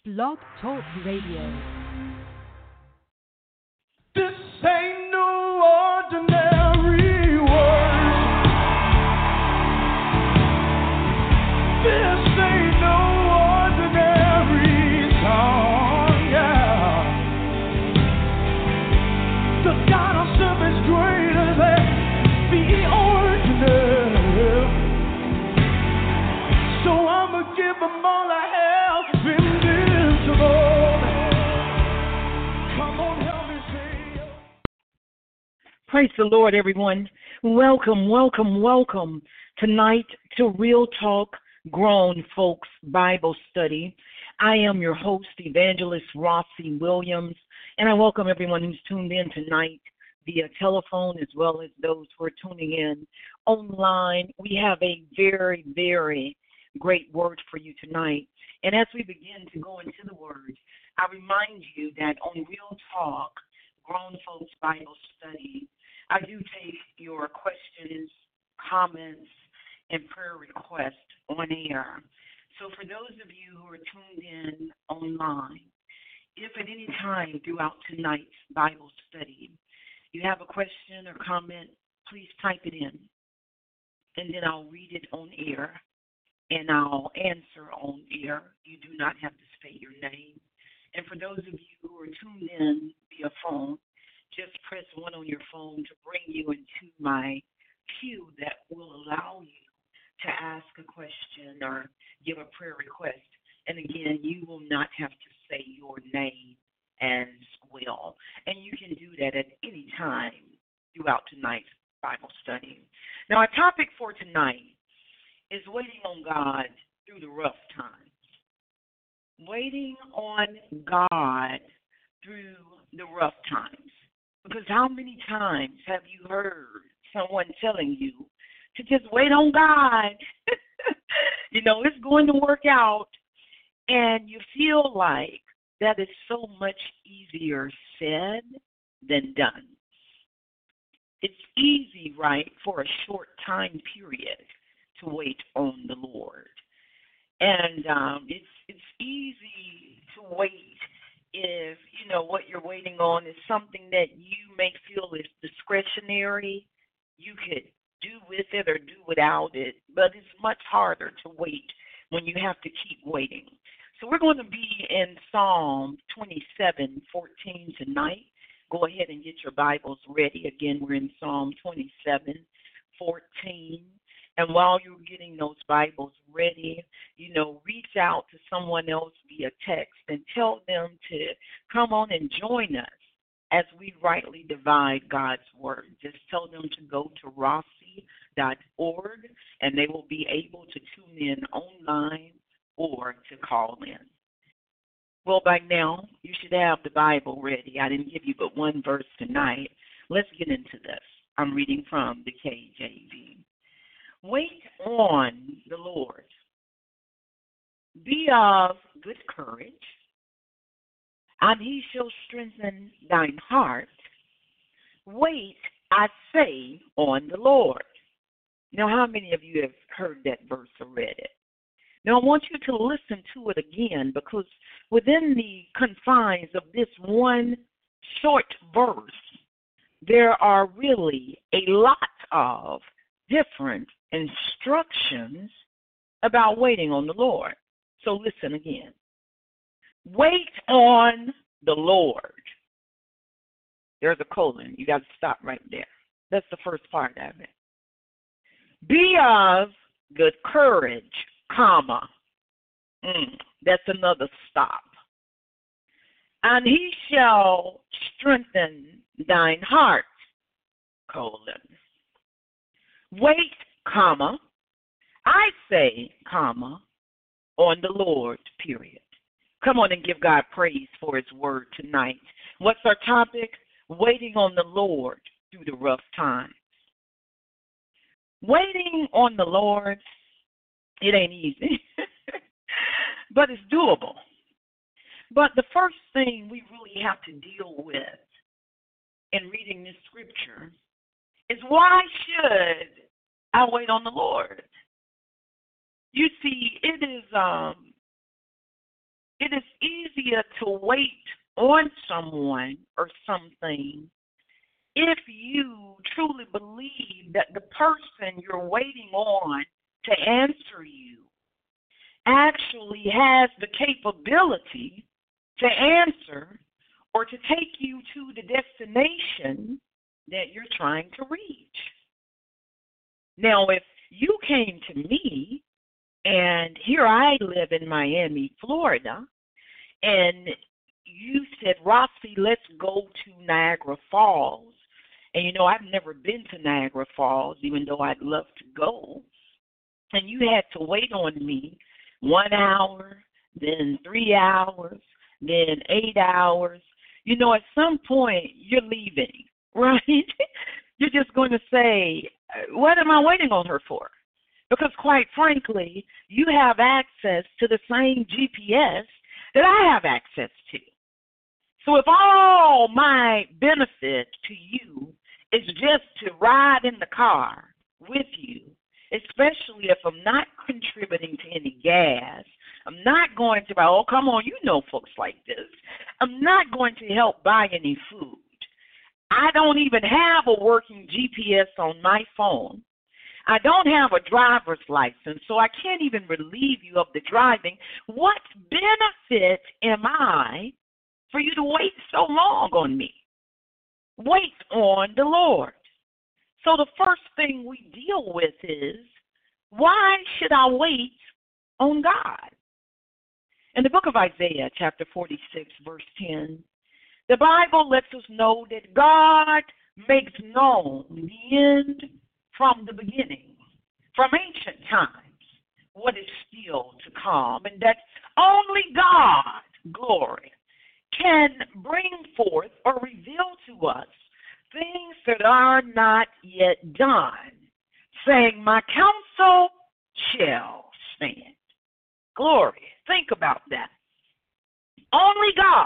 Blog Talk Radio. This ain't no ordinary world. This ain't no ordinary song, yeah. The God I serve is greater than the ordinary. So I'ma give them all I have, invincible. Come on, help me say. Praise the Lord, everyone. Welcome, welcome, welcome tonight to Real Talk Grown Folks Bible Study. I am your host, Evangelist Rossi Williams, and I welcome everyone who's tuned in tonight via telephone as well as those who are tuning in online. We have a very, very great word for you tonight. And as we begin to go into the word, I remind you that on Real Talk Grown Folks Bible Study, I do take your questions, comments, and prayer requests on air. So for those of you who are tuned in online, if at any time throughout tonight's Bible study you have a question or comment, please type it in, and then I'll read it on air, and I'll answer on air. You do not have to state your name. And for those of you who are tuned in via phone, just press 1 on your phone to bring you into my queue that will allow you to ask a question or give a prayer request. And again, you will not have to say your name as well. And you can do that at any time throughout tonight's Bible study. Now, our topic for tonight is waiting on God through the rough times. Waiting on God through the rough times. Because how many times have you heard someone telling you to just wait on God? It's going to work out. And you feel like that is so much easier said than done. It's easy, right, for a short time period to wait on the Lord. And it's easy to wait if, what you're waiting on is something that you may feel is discretionary. You could do with it or do without it, but it's much harder to wait when you have to keep waiting. So we're going to be in Psalm 27:14 tonight. Go ahead and get your Bibles ready. Again, we're in Psalm 27:14. And while you're getting those Bibles ready, reach out to someone else via text and tell them to come on and join us as we rightly divide God's word. Just tell them to go to rossi.org, and they will be able to tune in online or to call in. Well, by now, you should have the Bible ready. I didn't give you but one verse tonight. Let's get into this. I'm reading from the KJV. Wait on the Lord. Be of good courage, and he shall strengthen thine heart. Wait, I say, on the Lord. Now, how many of you have heard that verse or read it? Now, I want you to listen to it again, because within the confines of this one short verse, there are really a lot of different instructions about waiting on the Lord. So listen again. Wait on the Lord. There's a colon. You got to stop right there. That's the first part of it. Be of good courage, comma. That's another stop. And he shall strengthen thine heart, colon. Wait, comma. I say, comma, on the Lord, period. Come on and give God praise for his word tonight. What's our topic? Waiting on the Lord through the rough times. Waiting on the Lord, it ain't easy, but it's doable. But the first thing we really have to deal with in reading this scripture is, why should I wait on the Lord? You see, it is it is easier to wait on someone or something if you truly believe that the person you're waiting on to answer you actually has the capability to answer or to take you to the destination that you're trying to reach. Now, if you came to me, and here I live in Miami, Florida, and you said, Roxy, let's go to Niagara Falls. And, you know, I've never been to Niagara Falls, even though I'd love to go. And you had to wait on me 1 hour, then 3 hours, then 8 hours. You know, at some point, you're leaving, right? You're just going to say, what am I waiting on her for? Because quite frankly, you have access to the same GPS that I have access to. So if all my benefit to you is just to ride in the car with you, especially if I'm not contributing to any gas, I'm not going to buy, oh, come on, you know folks like this. I'm not going to help buy any food. I don't even have a working GPS on my phone. I don't have a driver's license, so I can't even relieve you of the driving. What benefit am I for you to wait so long on me? Wait on the Lord. So the first thing we deal with is, why should I wait on God? In the book of Isaiah, chapter 46, verse 10, the Bible lets us know that God makes known the end from the beginning, from ancient times, what is still to come, and that only God, glory, can bring forth or reveal to us things that are not yet done, saying, my counsel shall stand. Glory. Think about that. Only God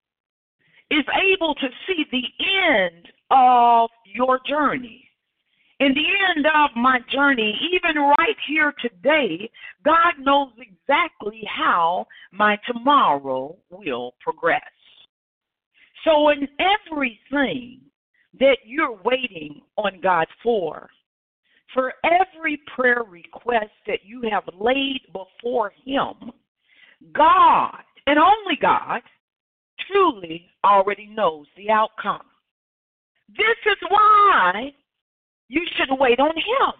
is able to see the end of your journey. In the end of my journey, even right here today, God knows exactly how my tomorrow will progress. So in everything that you're waiting on God for every prayer request that you have laid before Him, God, and only God, truly already knows the outcome. This is why you should wait on Him,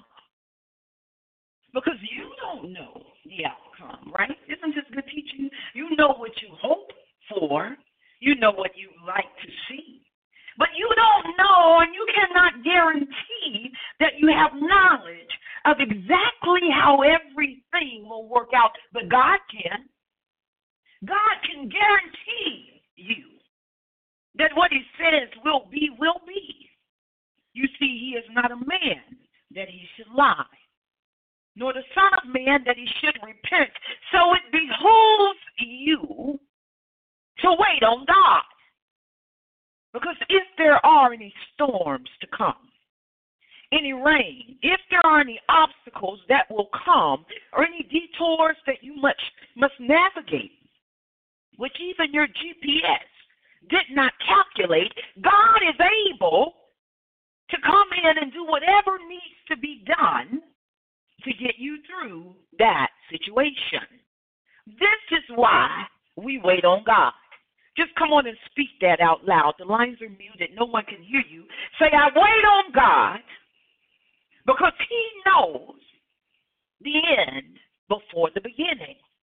because you don't know the outcome, right? Isn't this good teaching? You know what you hope for. You know what you like to see. But you don't know, and you cannot guarantee that you have knowledge of exactly how everything will work out. But God can. God can guarantee you that what He says will be, will be. You see, He is not a man that He should lie, nor the Son of Man that He should repent. So it behooves you to wait on God. Because if there are any storms to come, any rain, if there are any obstacles that will come, or any detours that you must navigate, which even your GPS did not calculate, God is able to come in and do whatever needs to be done to get you through that situation. This is why we wait on God. Just come on and speak that out loud. The lines are muted. No one can hear you. Say, I wait on God because He knows the end before the beginning.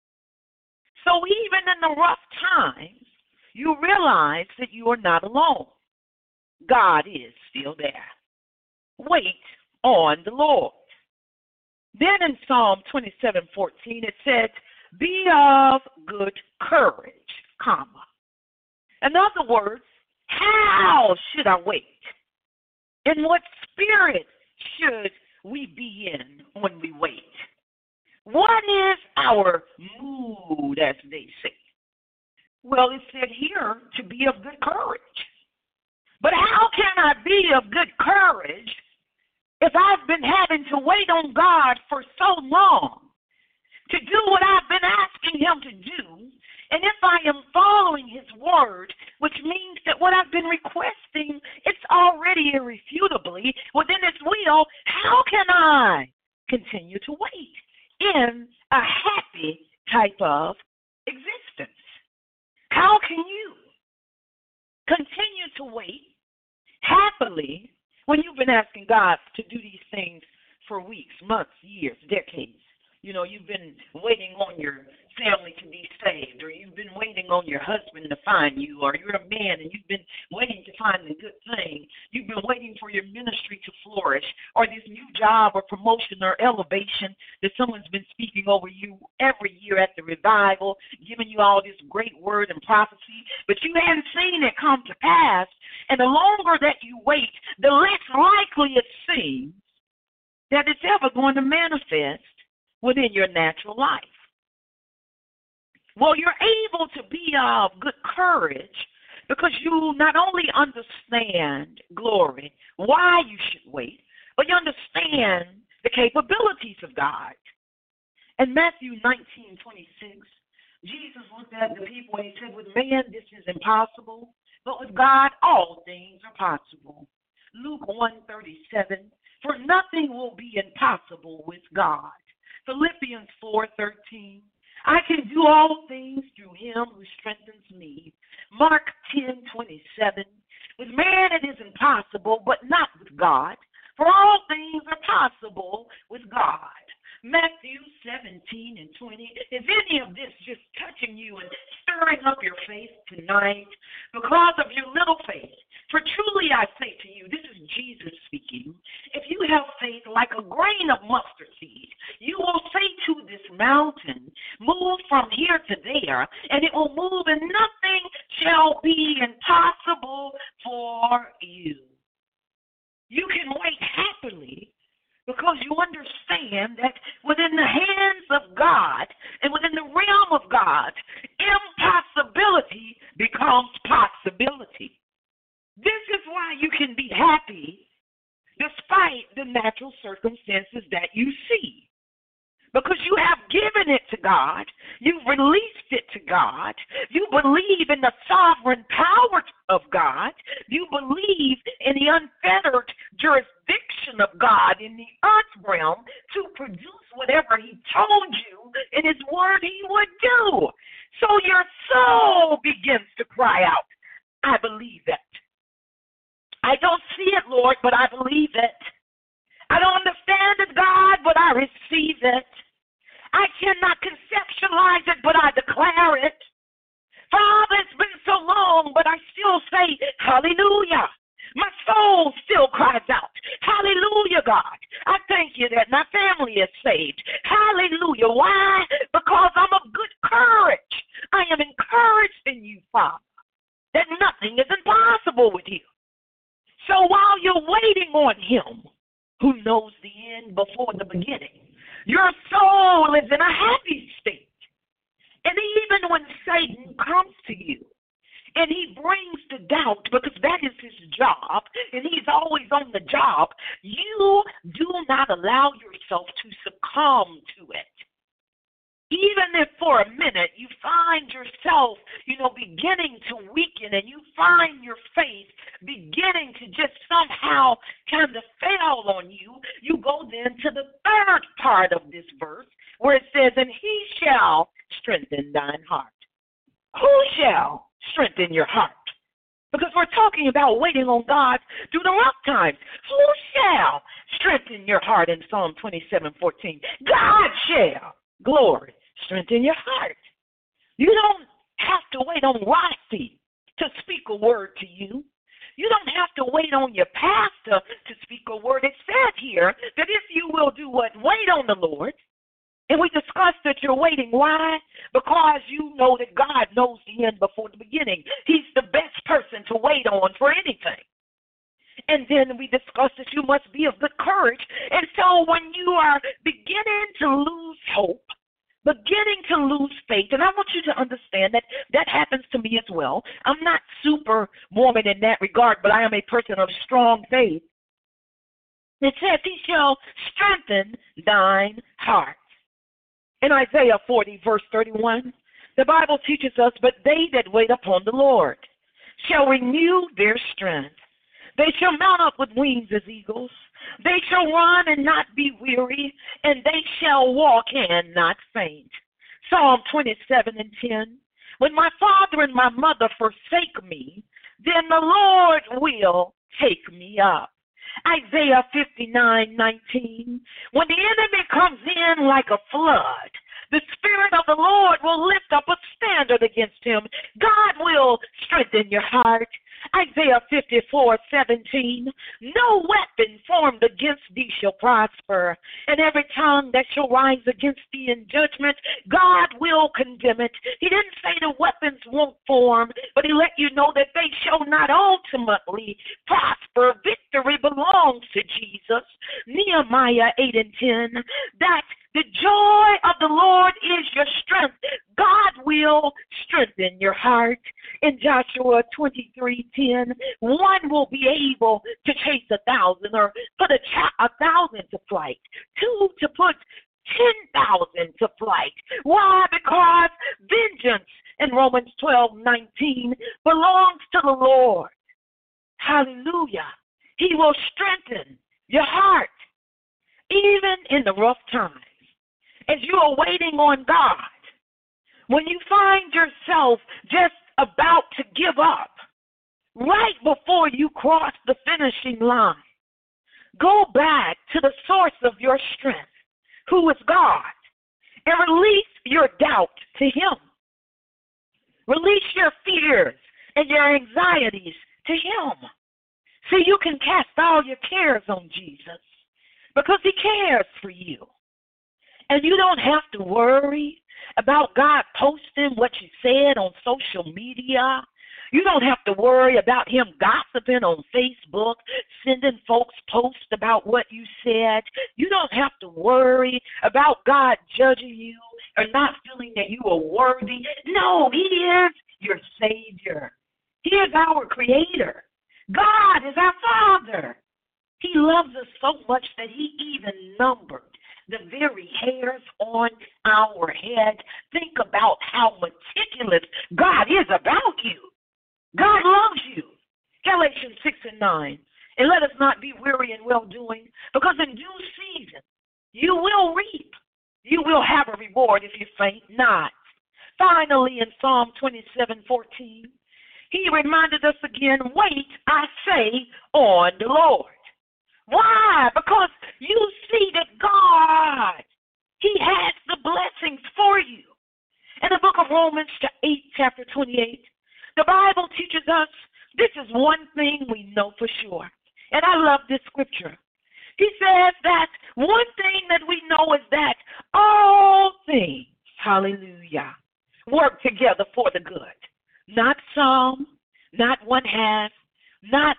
So even in the rough times, you realize that you are not alone. God is still there. Wait on the Lord. Then in Psalm 27:14, it says, be of good courage, comma. In other words, how should I wait? In what spirit should we be in when we wait? What is our mood, as they say? Well, it said here to be of good courage. But how can I be of good courage if I've been having to wait on God for so long to do what I've been asking him to do. And if I am following his word, which means that what I've been requesting, it's already irrefutably within his will, how can I continue to wait in a happy type of existence? How can you continue to wait happily when you've been asking God to do these things for weeks, months, years, decades? You know, you've been waiting on your family to be saved, or you've been waiting on your husband to find you, or you're a man and you've been waiting to find the good thing. You've been waiting for your ministry to flourish, or this new job or promotion or elevation that someone's been speaking over you every year at the revival, giving you all this great word and prophecy, but you haven't seen it come to pass. And the longer that you wait, the less likely it seems that it's ever going to manifest within your natural life. Well, you're able to be of good courage because you not only understand, glory, why you should wait, but you understand the capabilities of God. In Matthew 19:26, Jesus looked at the people and he said, with man this is impossible, but with God all things are possible. Luke 1:37, for nothing will be impossible with God. Philippians 4:13, I can do all things through him who strengthens me. Mark 10:27, with man it is impossible, but not with God, for all things are possible with God. Matthew 17:20, is any of this just touching you and stirring up your faith tonight because of your little faith? For truly I say to you, this is Jesus speaking, if you have faith like a grain of mustard seed, you will say to this mountain, move from here to there, and it will move, and nothing shall be impossible for you. You can wait happily because you understand that within the hands of God and within the realm of God, impossibility becomes possibility. This is why you can be happy despite the natural circumstances that you see. Because you have given it to God, you've released it to God, you believe in the sovereign power of God, you believe in the unfettered jurisdiction of God in the earth realm to produce whatever he told you in his word he would do. So your soul begins to cry out, I believe it. I don't see it, Lord, but I believe it. I don't understand it, God, but I receive it. I cannot conceptualize it, but I declare it. Father, it's been so long, but I still say, hallelujah. My soul still cries out, hallelujah, God. I thank you that my family is saved. Hallelujah. Why? Because I'm of good courage. I am encouraged in you, Father, that nothing is impossible with you. So while you're waiting on him, who knows the end before the beginning, your soul is in a happy state. And even when Satan comes to you and he brings the doubt, because that is his job, and he's always on the job, you do not allow yourself to succumb to it. Even if for a minute you find yourself, beginning to weaken and you find your faith beginning to just somehow kind of fail on you, you go then to the third part of this verse where it says, and he shall strengthen thine heart. Who shall strengthen your heart? Because we're talking about waiting on God through the rough times. Who shall strengthen your heart in Psalm 27:14? God shall, glory, strengthen your heart. You don't have to wait on Rossi to speak a word to you. You don't have to wait on your pastor to speak a word. It said here that if you will do what? Wait on the Lord. And we discussed that you're waiting. Why? Because you know that God knows the end before the beginning. He's the best person to wait on for anything. And then we discussed that you must be of good courage. And so when you are beginning to lose hope, beginning to lose faith, and I want you to understand that that happens to me as well. I'm not super Mormon in that regard, but I am a person of strong faith. It says, he shall strengthen thine heart. In Isaiah 40, verse 31, the Bible teaches us, but they that wait upon the Lord shall renew their strength. They shall mount up with wings as eagles. They shall run and not be weary, and they shall walk and not faint. Psalm 27 and 10. When my father and my mother forsake me, then the Lord will take me up. Isaiah 59:19. When the enemy comes in like a flood, the Spirit of the Lord will lift up a standard against him. God will strengthen your heart. Isaiah 54:17. No weapon formed against thee shall prosper, and every tongue that shall rise against thee in judgment, God will condemn it. He didn't say the weapons won't form, but he let you know that they shall not ultimately prosper. Victory belongs to Jesus. Nehemiah 8 and 10. That the joy of the Lord is your strength. God will strengthen your heart. In Joshua 23:10, one will be able to chase 1,000 or put 1,000 to flight. Two to put 10,000 to flight. Why? Because vengeance in Romans 12:19 belongs to the Lord. Hallelujah. He will strengthen your heart even in the rough times. As you are waiting on God, when you find yourself just about to give up, right before you cross the finishing line, go back to the source of your strength, who is God, and release your doubt to Him. Release your fears and your anxieties to Him. So you can cast all your cares on Jesus because He cares for you. And you don't have to worry about God posting what you said on social media. You don't have to worry about Him gossiping on Facebook, sending folks posts about what you said. You don't have to worry about God judging you or not feeling that you are worthy. No, He is your Savior. He is our Creator. God is our Father. He loves us so much that He even numbered the very hairs on our head. Think about how meticulous God is about you. God loves you. Galatians 6 and 9. And let us not be weary in well-doing, because in due season you will reap. You will have a reward if you faint not. Finally, in Psalm 27:14, He reminded us again, wait, I say, on the Lord. Why? Because you see that God, He has the blessings for you. In the book of Romans, chapter 28, the Bible teaches us this is one thing we know for sure. And I love this scripture. He says that one thing that we know is that all things, hallelujah, work together for the good. Not some, not one half, not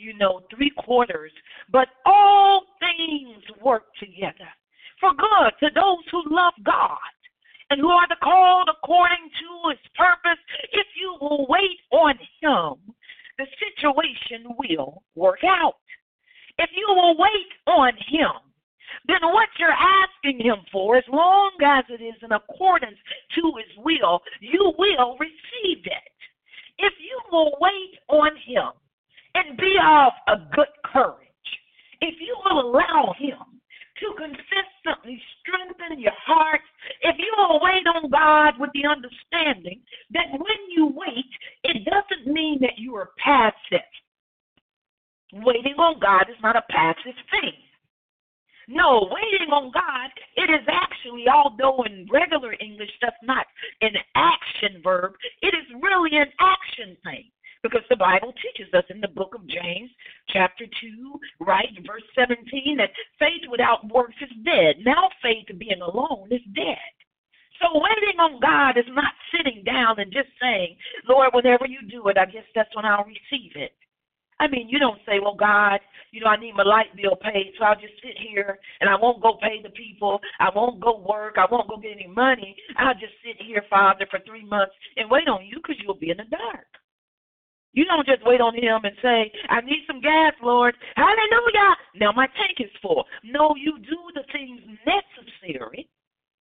3/4, but all things work together for good to those who love God and who are the called according to His purpose. If you will wait on Him, the situation will work out. If you will wait on Him, then what you're asking Him for, as long as it is in accordance to His will, you will receive it. If you will wait on Him, and be of a good courage, if you will allow Him to consistently strengthen your heart, if you will wait on God with the understanding that when you wait, it doesn't mean that you are passive. Waiting on God is not a passive thing. No, waiting on God, it is actually, although in regular English that's not an action verb, it is really an action thing. Because the Bible teaches us in the book of James, chapter 2, right, verse 17, that faith without works is dead. Now faith being alone is dead. So waiting on God is not sitting down and just saying, Lord, whenever you do it, I guess that's when I'll receive it. I mean, you don't say, well, God, I need my light bill paid, so I'll just sit here and I won't go pay the people. I won't go work. I won't go get any money. I'll just sit here, Father, for 3 months and wait on you because you'll be in the dark. You don't just wait on Him and say, I need some gas, Lord. Hallelujah. Now my tank is full. No, you do the things necessary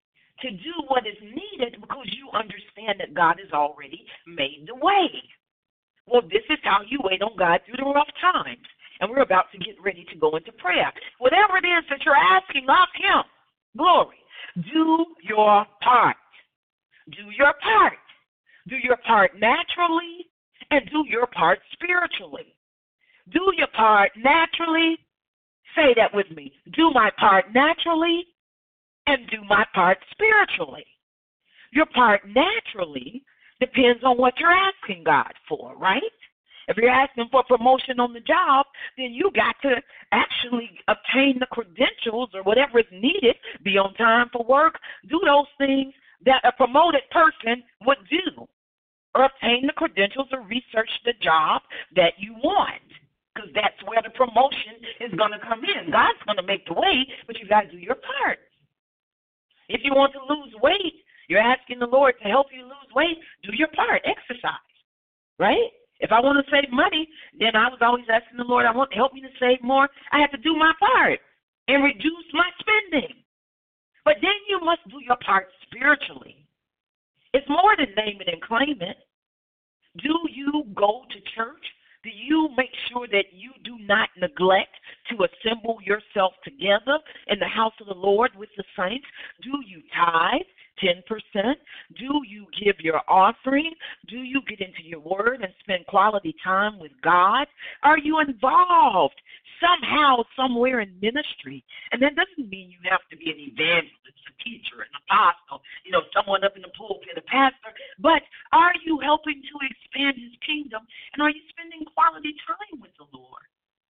to do what is needed because you understand that God has already made the way. Well, this is how you wait on God through the rough times. And we're about to get ready to go into prayer. Whatever it is that you're asking of Him, glory, do your part. Do your part. Do your part naturally and do your part spiritually. Do your part naturally. Say that with me. Do my part naturally and do my part spiritually. Your part naturally depends on what you're asking God for, right? If you're asking for promotion on the job, then you got to actually obtain the credentials or whatever is needed, be on time for work, do those things that a promoted person would do, or obtain the credentials or research the job that you want, because that's where the promotion is going to come in. God's going to make the way, but you got to do your part. If you want to lose weight, you're asking the Lord to help you lose weight, do your part, exercise, right? If I want to save money, then I was always asking the Lord, I want to help me to save more. I have to do my part and reduce my spending. But then you must do your part spiritually. It's more than name it and claim it. Do you go to church? Do you make sure that you do not neglect to assemble yourself together in the house of the Lord with the saints? Do you tithe 10%? Do you give your offering? Do you get into your word and spend quality time with God? Are you involved somehow, somewhere in ministry? And that doesn't mean you have to be an evangelist, a teacher, an apostle, someone up in the pulpit, a pastor. But are you helping to expand His kingdom? And are you spending quality time with the Lord?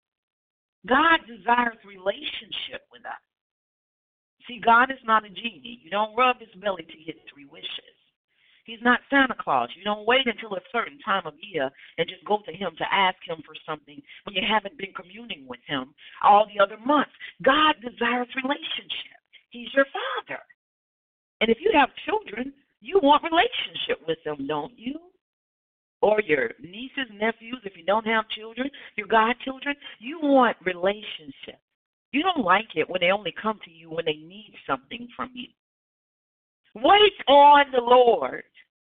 God desires relationship with us. See, God is not a genie. You don't rub His belly to get 3 wishes. He's not Santa Claus. You don't wait until a certain time of year and just go to Him to ask Him for something when you haven't been communing with Him all the other months. God desires relationship. He's your Father. And if you have children, you want relationship with them, don't you? Or your nieces, nephews, if you don't have children, your godchildren, you want relationship. You don't like it when they only come to you when they need something from you. Wait on the Lord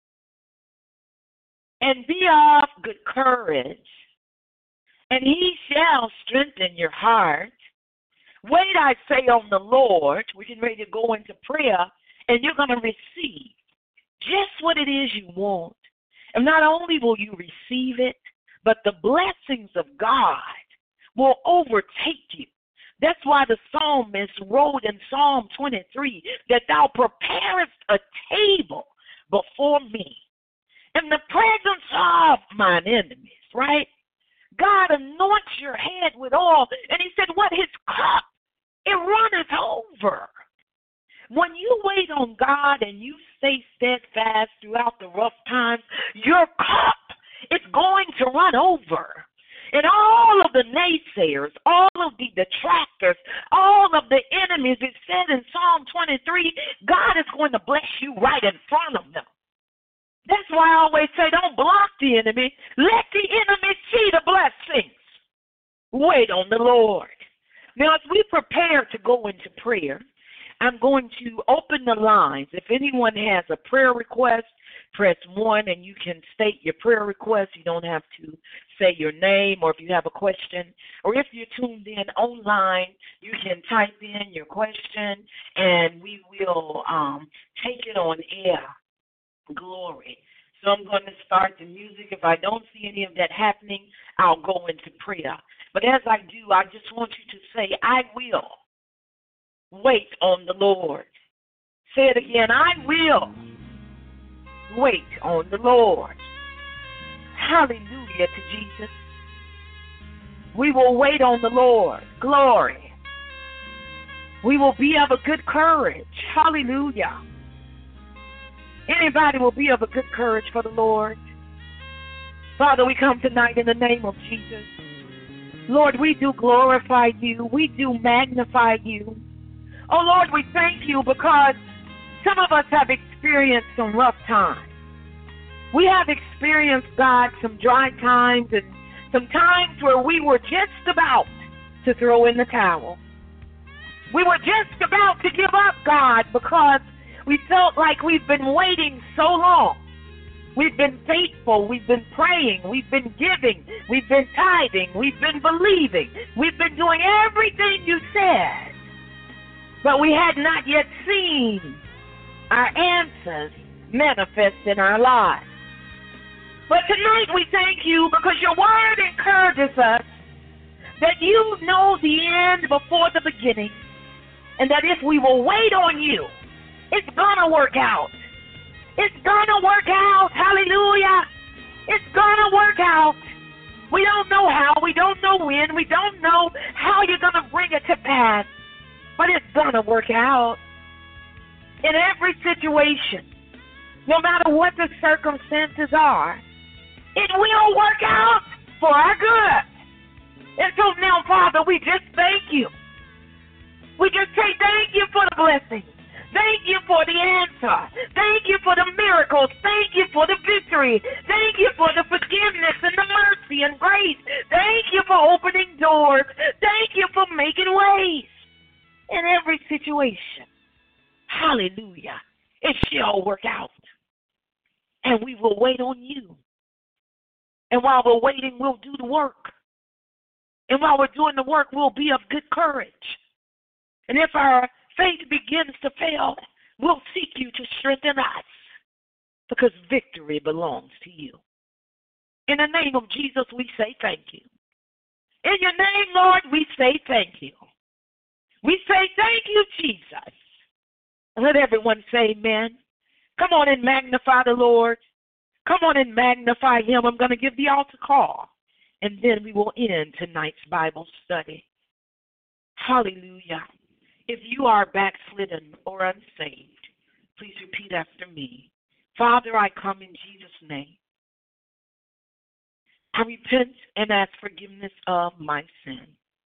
and be of good courage, and He shall strengthen your heart. Wait, I say, on the Lord. We're getting ready to go into prayer, and you're going to receive just what it is you want. And not only will you receive it, but the blessings of God will overtake you. That's why the psalmist wrote in Psalm 23 that thou preparest a table before me in the presence of mine enemies, right? God anoints your head with oil, and He said, what? His cup, it runneth over. When you wait on God and you stay steadfast throughout the rough times, your cup is going to run over. And all of the naysayers, all of the detractors, all of the enemies, it said in Psalm 23, God is going to bless you right in front of them. That's why I always say, don't block the enemy. Let the enemy see the blessings. Wait on the Lord. Now, as we prepare to go into prayer, I'm going to open the lines. If anyone has a prayer request, press 1 and you can state your prayer request. You don't have to say your name, or if you have a question, or if you're tuned in online, you can type in your question and we will take it on air. Glory. So I'm going to start the music. If I don't see any of that happening, I'll go into prayer. But as I do, I just want you to say, I will wait on the Lord. Say it again. I will wait on the Lord. Hallelujah to Jesus. We will wait on the Lord. Glory. We will be of a good courage. Hallelujah. Anybody will be of a good courage for the Lord. Father, we come tonight in the name of Jesus. Lord, we do glorify you. We do magnify you. Oh, Lord, we thank you because some of us have experienced some rough times. We have experienced, God, some dry times and some times where we were just about to throw in the towel. We were just about to give up, God, because We felt like we've been waiting so long. We've been faithful. We've been praying. We've been giving. We've been tithing. We've been believing. We've been doing everything you said. But we had not yet seen our answers manifest in our lives. But tonight we thank you because your word encourages us that you know the end before the beginning, and that if we will wait on you, it's going to work out. It's going to work out. Hallelujah. It's going to work out. We don't know how. We don't know when. We don't know how you're going to bring it to pass, but it's going to work out. In every situation, no matter what the circumstances are, it will work out for our good. And so now, Father, we just thank you. We just say thank you for the blessing. Thank you for the answer. Thank you for the miracles. Thank you for the victory. Thank you for the forgiveness and the mercy and grace. Thank you for opening doors. Thank you for making ways in every situation. Hallelujah. It shall work out. And we will wait on you. And while we're waiting, we'll do the work. And while we're doing the work, we'll be of good courage. And if our faith begins to fail, we'll seek you to strengthen us, because victory belongs to you. In the name of Jesus, we say thank you. In your name, Lord, we say thank you. We say thank you, Jesus. And let everyone say amen. Come on and magnify the Lord. Come on and magnify him. I'm going to give the altar call, and then we will end tonight's Bible study. Hallelujah. If you are backslidden or unsaved, please repeat after me. Father, I come in Jesus' name. I repent and ask forgiveness of my sin.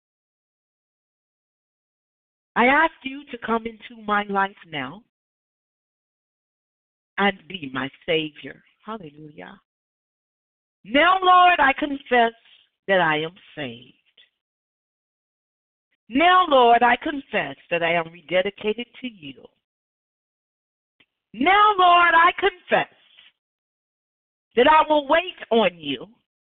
I ask you to come into my life now and be my Savior. Hallelujah. Now, Lord, I confess that I am saved. Now, Lord, I confess that I am rededicated to you. Now, Lord, I confess that I will wait on you,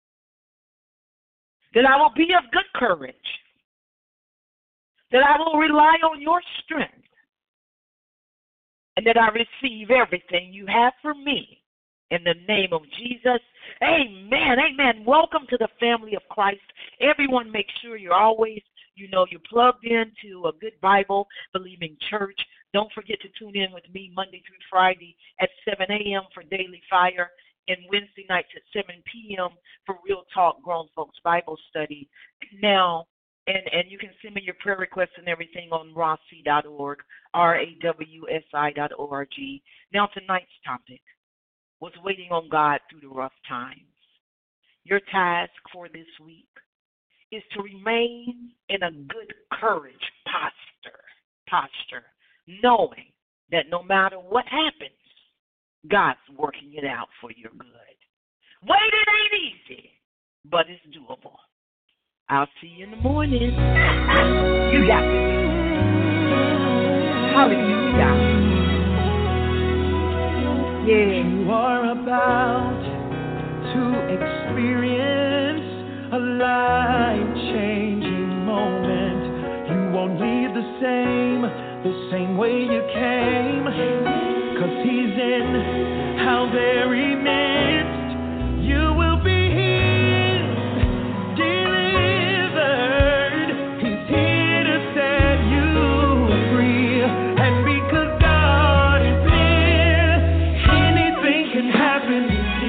that I will be of good courage, that I will rely on your strength, and that I receive everything you have for me. In the name of Jesus, amen, amen. Welcome to the family of Christ. Everyone, make sure you're always, you're plugged into a good Bible-believing church. Don't forget to tune in with me Monday through Friday at 7 a.m. for Daily Fire, and Wednesday nights at 7 p.m. for Real Talk Grown Folks Bible Study. Now, and you can send me your prayer requests and everything on rawsi.org, rawsi.org. Now, tonight's topic was waiting on God through the rough times. Your task for this week is to remain in a good courage posture, knowing that no matter what happens, God's working it out for your good. Waiting ain't easy, but it's doable. I'll see you in the morning. You got it. Hallelujah. Yeah. You are about to experience a life-changing moment. You won't leave the same way you came, 'cause he's in our very midst. You will be healed, delivered. He's here to set you free, and because God is near, anything can happen.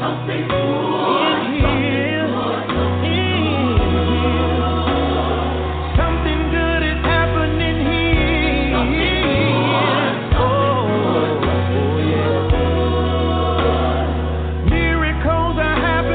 something cool.